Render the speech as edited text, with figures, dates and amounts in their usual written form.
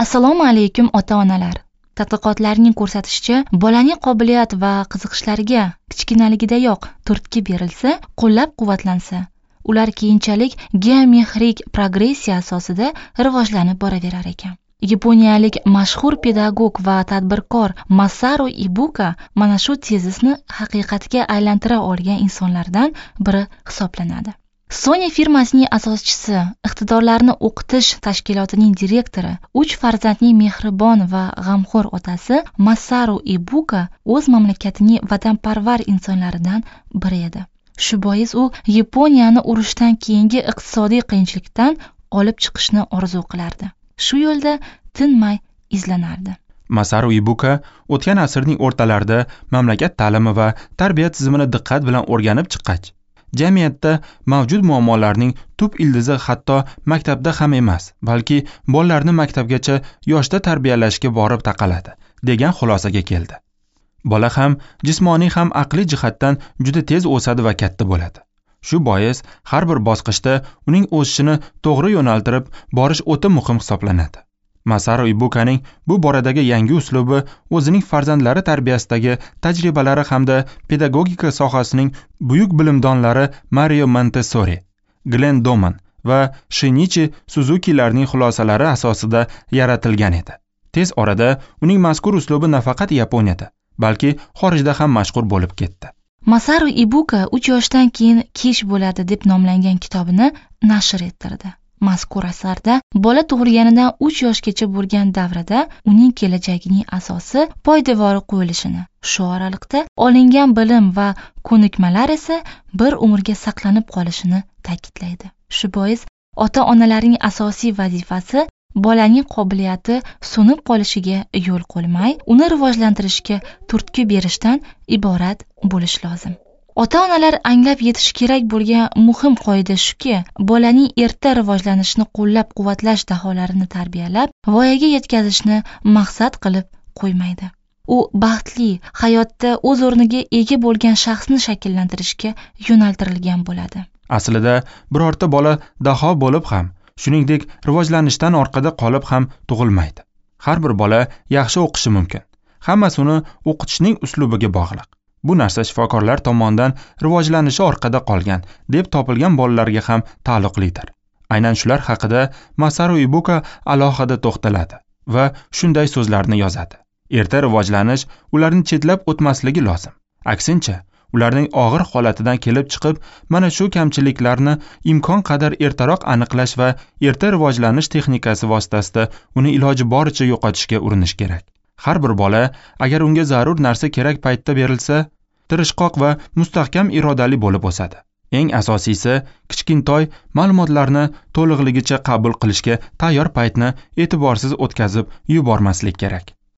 Assalomu alaykum ota-onalar. Tadqiqotlarning ko'rsatishicha, bolaning qobiliyat va qiziqishlariga kichkinaligidayoq turtki berilsa, qo'llab-quvvatlansa, ular keyinchalik geometrik progressiya asosida rivojlanib boraverar ekan. Yaponiyalik mashhur pedagog va tadbirkor Masaru Ibuka mana shu tezisni haqiqatga aylantira olgan insonlardan biri hisoblanadi. Sony firmasining asoschisi, iqtidorlarni o'qitish tashkilotining direktori, 3 farzandning mehribon va g'amxo'r otasi Masaru Ibuka o'z mamlakatining vatanparvar insonlaridan biri edi. Shu bois u Yaponiyani urushdan keyingi iqtisodiy qiyinchilikdan olib chiqishni orzu qilardi. Shu yo'lda tinmay izlanardi. Masaru Ibuka o'tgan asrning o'rtalarida mamlakat ta'limi va tarbiya tizimini diqqat bilan o'rganib chiqqach, jamiyatda mavjud muammolarning tub ildizi hatto maktabda ham emas, balki bolalarni maktabgacha yoshda tarbiyalashga borib taqaladi, degan xulosaga keldi. Bola ham jismoniy ham aqliy jihatdan juda tez o'sadi va katta bo'ladi. Shu bois har bir bosqichda uning o'sishini to'g'ri yo'naltirib borish o'ta muhim hisoblanadi. Masaru Ibukaning bu boradagi yangi uslubi o'zining farzandlari tarbiyasidagi tajribalari hamda pedagogika sohasining buyuk bilimdonlari Mario Montessori, Glenn Doman va Shinichi Suzukilarning xulosalari asosida yaratilgan edi. Tez orada uning mazkur uslubi nafaqat Yaponiyada, balki xorijda ham mashhur bo'lib ketdi. Masaru Ibuka 3 yoshdan keyin kech bo'ladi deb nomlangan kitobini nashr ettirdi. Mazkur asarda bola tug'ilganidan 3 yoshgacha bo'lgan davrada uning kelajagining asosi poydevori qo'yilishini, shu oraliqda olingan bilim va ko'nikmalar esa bir umrga saqlanib qolishini ta'kidlaydi. Shu bois ota-onalarning asosiy vazifasi bolaning qobiliyati so'nib qolishiga yo'l qo'ymay, uni rivojlantirishga turtki berishdan iborat bo'lish lozim. Ota-onalar anglab yetish kerak bo'lgan muhim qoida shuki, bolaning erta rivojlanishini qo'llab-quvvatlash daholarini tarbiyalab, voyaga yetkazishni maqsad qilib qo'ymaydi. U baxtli, hayotda o'z o'rniga ega bo'lgan shaxsni shakllantirishga yo'naltirilgan bo'ladi. Aslida birorta bola daho bo'lib ham, shuningdek rivojlanishdan orqada qolib ham tug'ilmaydi. Har bir bola yaxshi o'qishi mumkin. Hammasi uni o'qitishning uslubiga bog'liq. Bu narsa shifokorlar tomonidan rivojlanishi orqada qolgan deb topilgan bolalarga ham taalluqlidir. Aynan shular haqida Masaru Ibuka alohida to'xtaladi va shunday so'zlarni yozadi. Erta rivojlanish ularni chetlab o'tmasligi lozim. Aksincha, ularning og'ir holatidan kelib chiqib, mana shu kamchiliklarni imkon qadar ertaroq aniqlash va erta rivojlanish texnikasi vositasida uni iloji boricha yo'qotishga urinish kerak. Har bir bola agar unga zarur narsa kerak paytda berilsa, tirishqoq va mustahkam irodali bo'lib o'sadi. Eng asosiysi, kichkintoy ma'lumotlarni to'liqligicha qabul qilishga tayyor paytni e'tiborsiz o'tkazib yubormaslik kerak.